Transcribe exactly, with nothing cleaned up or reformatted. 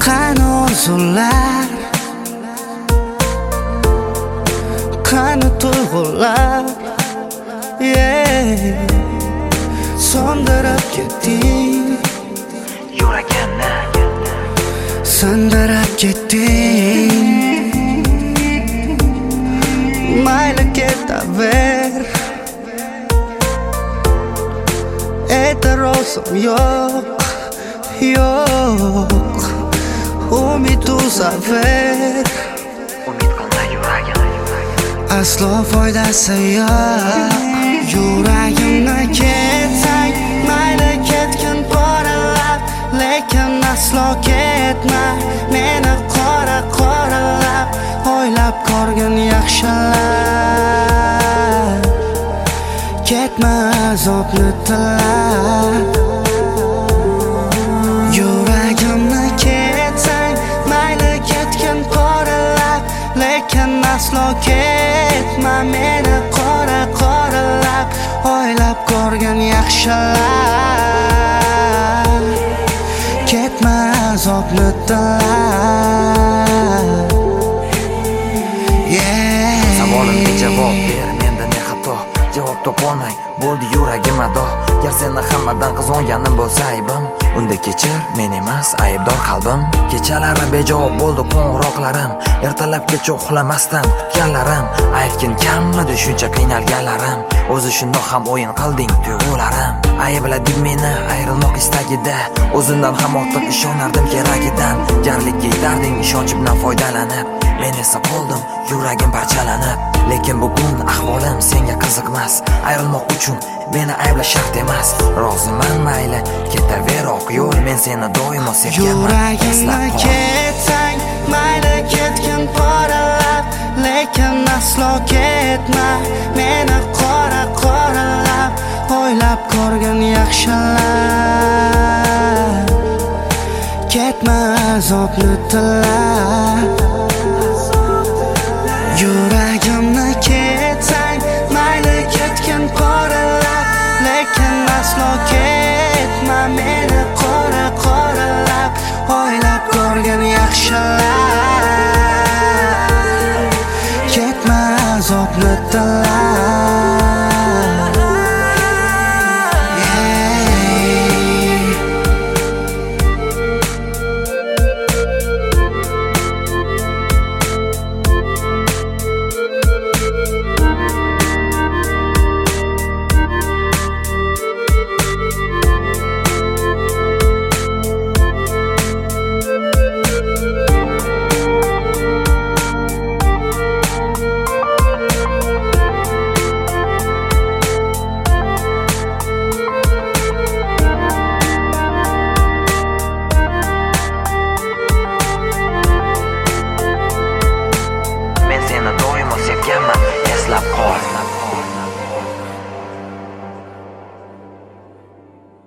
qani orzular, qani tuyg'ular, yeah. Sondirib ketding yuragimni, sindirib ketding. Mayli ketaver, e'tirozim yo'q, yo'q. Umid uzaver, umid qilma yuragim, aslo foydasi yo'q. Yuragimni ketsang, mayli ketgin poralab, lekin aslo ketma meni qora qoralab. O'ylab ko'rgin yaxshilab, ketma azobni tilab. Yuragimni ketsang, mayli ketgin poralab, lekin aslo ketma meni qora qoralab. O'ylab ko'rgin yaxshilab, ketma azobni tilab. savolimga javob ber, menda ne xato? Javob topolmay bo'ldi yuragim ado. Gar seni hammadan qizg'onganim bo'lsa aybim, unda kechir, men emas aybdor qalbim. Kechalari bejavob bo'ldi qo'ng'iroqlarim, ertalabgacha uxlamasdan kutganlarim. Aytgin kammidi shuncha qiynalganlarim, o'zi shundoq ham o'yin qilding tuyg'ularim. Ayblading meni ayrilmoq istagida, o'zimdan ham ortiq ishonardim keragidan. Jarlikka yetarding ishonch bilan foydalanib, men esa qoldim yuragim parchalanib. Lekin bugun ahvolim senga qiziqmas, ayrilmoq uchun meni ayblash shart emas. Roziman mayli ketaver oq yo'l, men seni doimo sevganman. Yuragimni ketsang, mayli ketgin poralab, lekin aslo ketma meni qora qoralab. O'ylab ko'rgin yaxshilab, ketma azobni tilab.